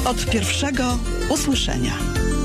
Od pierwszego usłyszenia.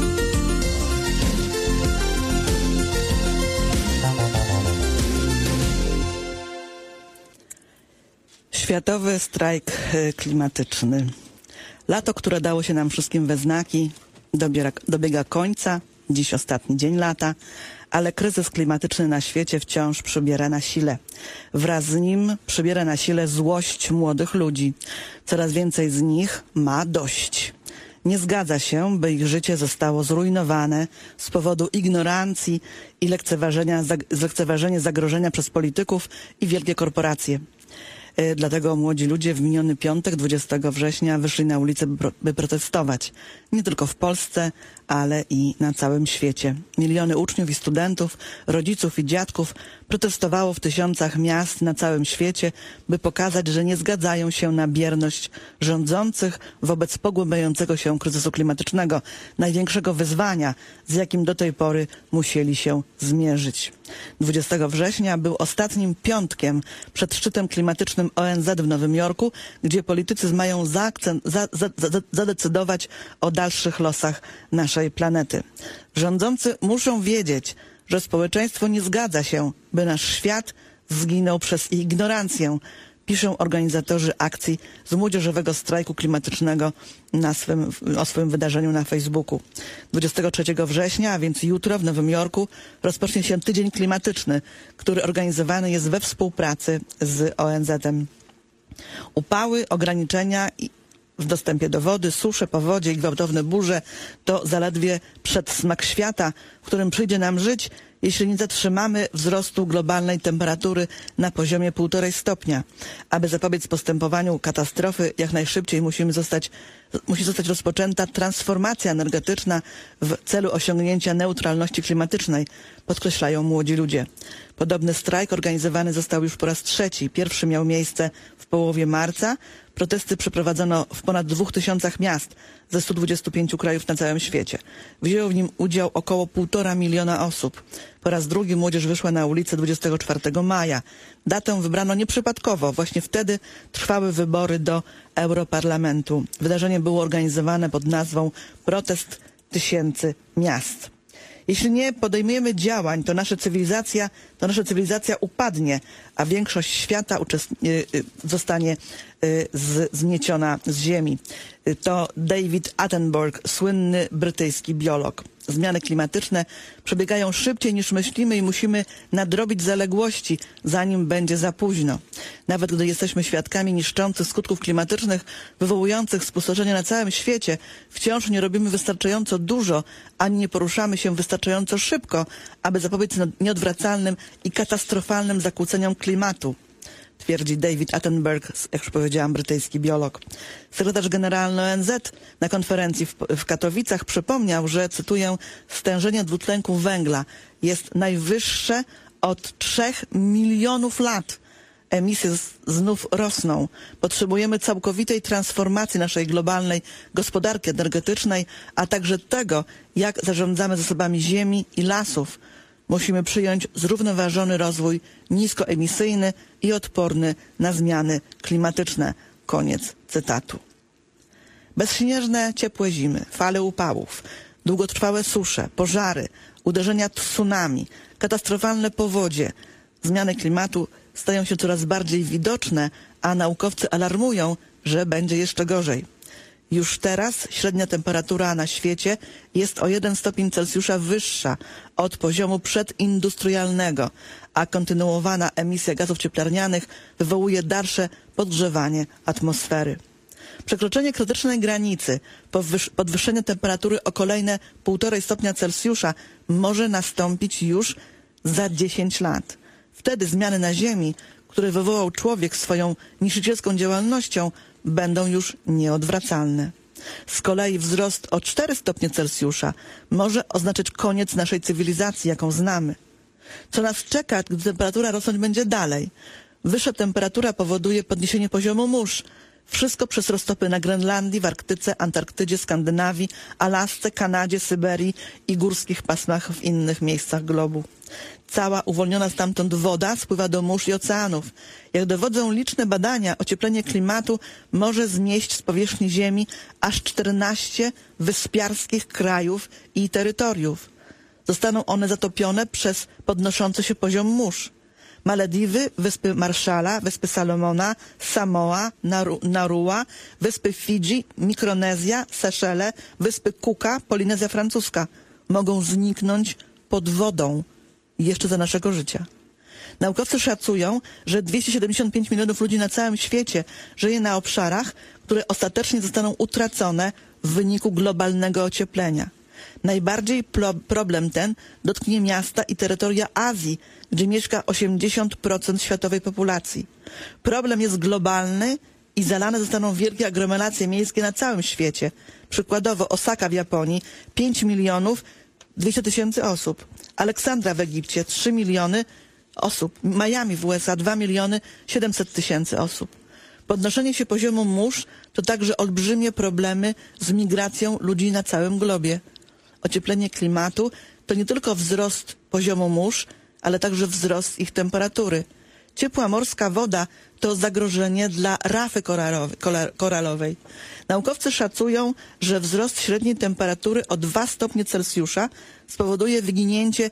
Światowy strajk klimatyczny. Lato, które dało się nam wszystkim we znaki, dobiega końca. Dziś ostatni dzień lata, ale kryzys klimatyczny na świecie wciąż przybiera na sile. Wraz z nim przybiera na sile złość młodych ludzi. Coraz więcej z nich ma dość. Nie zgadza się, by ich życie zostało zrujnowane z powodu ignorancji i lekceważenia zagrożenia przez polityków i wielkie korporacje. Dlatego młodzi ludzie w miniony piątek, 20 września, wyszli na ulicę, by protestować. Nie tylko w Polsce, ale i na całym świecie. Miliony uczniów i studentów, rodziców i dziadków protestowało w tysiącach miast na całym świecie, by pokazać, że nie zgadzają się na bierność rządzących wobec pogłębiającego się kryzysu klimatycznego, największego wyzwania, z jakim do tej pory musieli się zmierzyć. 20 września był ostatnim piątkiem przed szczytem klimatycznym ONZ w Nowym Jorku, gdzie politycy mają zadecydować o dalszych losach naszej planety. Rządzący muszą wiedzieć, że społeczeństwo nie zgadza się, by nasz świat zginął przez ich ignorancję, piszą organizatorzy akcji z młodzieżowego strajku klimatycznego o swym wydarzeniu na Facebooku. 23 września, a więc jutro w Nowym Jorku, rozpocznie się Tydzień Klimatyczny, który organizowany jest we współpracy z ONZ-em. Upały, ograniczenia w dostępie do wody, susze, powodzie i gwałtowne burze to zaledwie przedsmak świata, w którym przyjdzie nam żyć, jeśli nie zatrzymamy wzrostu globalnej temperatury na poziomie 1,5 stopnia. Aby zapobiec postępowaniu katastrofy, jak najszybciej musi zostać rozpoczęta transformacja energetyczna w celu osiągnięcia neutralności klimatycznej, podkreślają młodzi ludzie. Podobny strajk organizowany został już po raz trzeci. Pierwszy miał miejsce w połowie marca. Protesty przeprowadzono w ponad 2000 miast ze 125 krajów na całym świecie. Wzięło w nim udział około 1,5 miliona osób. Po raz drugi młodzież wyszła na ulicę 24 maja. Datę wybrano nieprzypadkowo. Właśnie wtedy trwały wybory do Europarlamentu. Wydarzenie było organizowane pod nazwą Protest Tysięcy Miast. Jeśli nie podejmiemy działań, to nasza cywilizacja upadnie, a większość świata zostanie zmieciona z ziemi. To David Attenborough, słynny brytyjski biolog. Zmiany klimatyczne przebiegają szybciej niż myślimy i musimy nadrobić zaległości, zanim będzie za późno. Nawet gdy jesteśmy świadkami niszczących skutków klimatycznych wywołujących spustoszenie na całym świecie, wciąż nie robimy wystarczająco dużo, ani nie poruszamy się wystarczająco szybko, aby zapobiec nieodwracalnym i katastrofalnym zakłóceniom klimatu, twierdzi David Attenborough, jak już powiedziałam, brytyjski biolog. Sekretarz generalny ONZ na konferencji w Katowicach przypomniał, że, cytuję, stężenie dwutlenku węgla jest najwyższe od 3 milionów lat. Emisje znów rosną. Potrzebujemy całkowitej transformacji naszej globalnej gospodarki energetycznej, a także tego, jak zarządzamy zasobami ziemi i lasów. Musimy przyjąć zrównoważony rozwój niskoemisyjny i odporny na zmiany klimatyczne. Koniec cytatu. Bezśnieżne, ciepłe zimy, fale upałów, długotrwałe susze, pożary, uderzenia tsunami, katastrofalne powodzie. Zmiany klimatu stają się coraz bardziej widoczne, a naukowcy alarmują, że będzie jeszcze gorzej. Już teraz średnia temperatura na świecie jest o 1 stopień Celsjusza wyższa od poziomu przedindustrialnego, a kontynuowana emisja gazów cieplarnianych wywołuje dalsze podgrzewanie atmosfery. Przekroczenie krytycznej granicy, podwyższenie temperatury o kolejne 1,5 stopnia Celsjusza może nastąpić już za 10 lat. Wtedy zmiany na Ziemi, które wywołał człowiek swoją niszczycielską działalnością, będą już nieodwracalne. Z kolei wzrost o 4 stopnie Celsjusza może oznaczać koniec naszej cywilizacji, jaką znamy. Co nas czeka, gdy temperatura rosnąć będzie dalej? Wyższa temperatura powoduje podniesienie poziomu mórz. Wszystko przez roztopy na Grenlandii, w Arktyce, Antarktydzie, Skandynawii, Alasce, Kanadzie, Syberii i górskich pasmach w innych miejscach globu. Cała uwolniona stamtąd woda spływa do mórz i oceanów. Jak dowodzą liczne badania, ocieplenie klimatu może zmieść z powierzchni Ziemi aż 14 wyspiarskich krajów i terytoriów. Zostaną one zatopione przez podnoszący się poziom mórz. Malediwy, Wyspy Marszala, Wyspy Salomona, Samoa, Narua, Wyspy Fidżi, Mikronezja, Seszele, Wyspy Cooka, Polinezja Francuska mogą zniknąć pod wodą jeszcze za naszego życia. Naukowcy szacują, że 275 milionów ludzi na całym świecie żyje na obszarach, które ostatecznie zostaną utracone w wyniku globalnego ocieplenia. Najbardziej problem ten dotknie miasta i terytoria Azji, gdzie mieszka 80% światowej populacji. Problem jest globalny i zalane zostaną wielkie aglomeracje miejskie na całym świecie. Przykładowo Osaka w Japonii 5 milionów 200 tysięcy osób, Aleksandra w Egipcie 3 miliony osób, Miami w USA 2 miliony 700 tysięcy osób. Podnoszenie się poziomu mórz to także olbrzymie problemy z migracją ludzi na całym globie. Ocieplenie klimatu to nie tylko wzrost poziomu mórz, ale także wzrost ich temperatury. Ciepła morska woda to zagrożenie dla rafy koralowej. Naukowcy szacują, że wzrost średniej temperatury o 2 stopnie Celsjusza spowoduje wyginięcie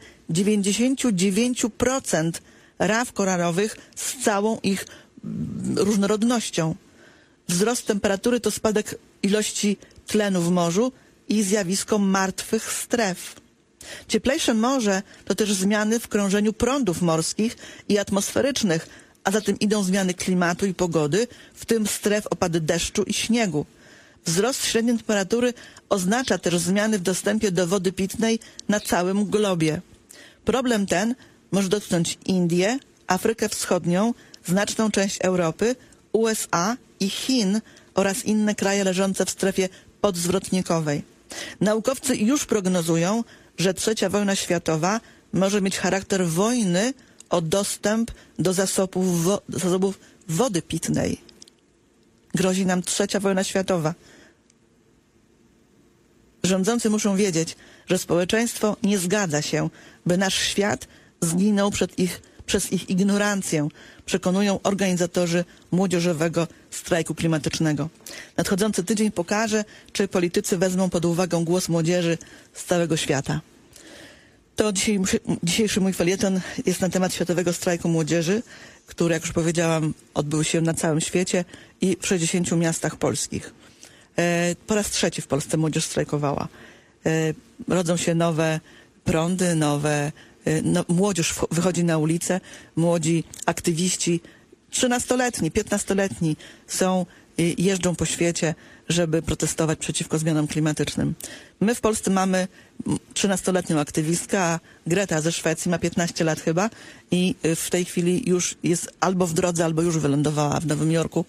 99% raf koralowych z całą ich różnorodnością. Wzrost temperatury to spadek ilości tlenu w morzu i zjawisko martwych stref. Cieplejsze morze to też zmiany w krążeniu prądów morskich i atmosferycznych, a za tym idą zmiany klimatu i pogody, w tym stref opady deszczu i śniegu. Wzrost średniej temperatury oznacza też zmiany w dostępie do wody pitnej na całym globie. Problem ten może dotknąć Indię, Afrykę Wschodnią, znaczną część Europy, USA i Chin oraz inne kraje leżące w strefie podzwrotnikowej. Naukowcy już prognozują, że III wojna światowa może mieć charakter wojny o dostęp do zasobów wody pitnej. Grozi nam III wojna światowa. Rządzący muszą wiedzieć, że społeczeństwo nie zgadza się, by nasz świat zginął przez ich ignorancję, przekonują organizatorzy młodzieżowego strajku klimatycznego. Nadchodzący tydzień pokaże, czy politycy wezmą pod uwagę głos młodzieży z całego świata. To dzisiejszy mój felieton jest na temat Światowego Strajku Młodzieży, który, jak już powiedziałam, odbył się na całym świecie i w 60 miastach polskich. Po raz trzeci w Polsce młodzież strajkowała. Rodzą się nowe prądy, młodzież wychodzi na ulicę, młodzi aktywiści, 13-letni, 15-letni jeżdżą po świecie, żeby protestować przeciwko zmianom klimatycznym. My w Polsce mamy 13-letnią aktywistkę, a Greta ze Szwecji ma 15 lat chyba i w tej chwili już jest albo w drodze, albo już wylądowała w Nowym Jorku,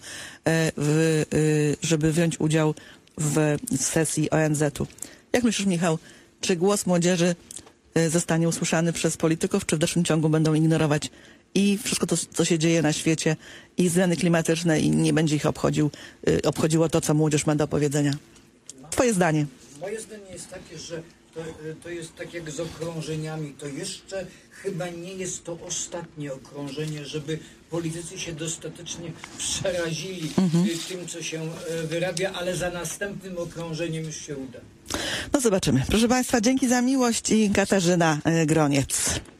żeby wziąć udział w sesji ONZ-u. Jak myślisz, Michał, czy głos młodzieży zostanie usłyszany przez polityków, czy w dalszym ciągu będą ignorować i wszystko to, co się dzieje na świecie, i zmiany klimatyczne, i nie będzie ich obchodziło to, co młodzież ma do powiedzenia? Twoje zdanie. Moje zdanie jest takie, że to jest tak jak z okrążeniami. To jeszcze chyba nie jest to ostatnie okrążenie, żeby politycy się dostatecznie przerazili tym, co się wyrabia, ale za następnym okrążeniem już się uda. No zobaczymy. Proszę Państwa, dzięki za miłość i Katarzyna Groniec.